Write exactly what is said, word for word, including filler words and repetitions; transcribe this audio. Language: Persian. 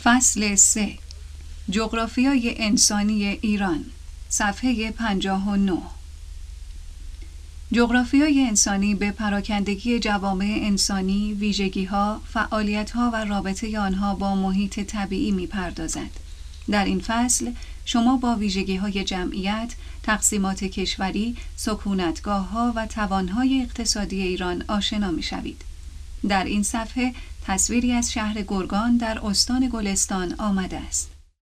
فصل سه، جغرافیای انسانی ایران، صفحه پنجاه و نه. جغرافیای انسانی به پراکندگی جوامع انسانی، ویژگی‌ها، فعالیت‌ها و رابطه آنها با محیط طبیعی می‌پردازد. در این فصل شما با ویژگی‌های جمعیت، تقسیمات کشوری، سکونتگاه‌ها و توان‌های اقتصادی ایران آشنا می‌شوید. در این صفحه تصویری از شهر گرگان در استان گلستان آمده است.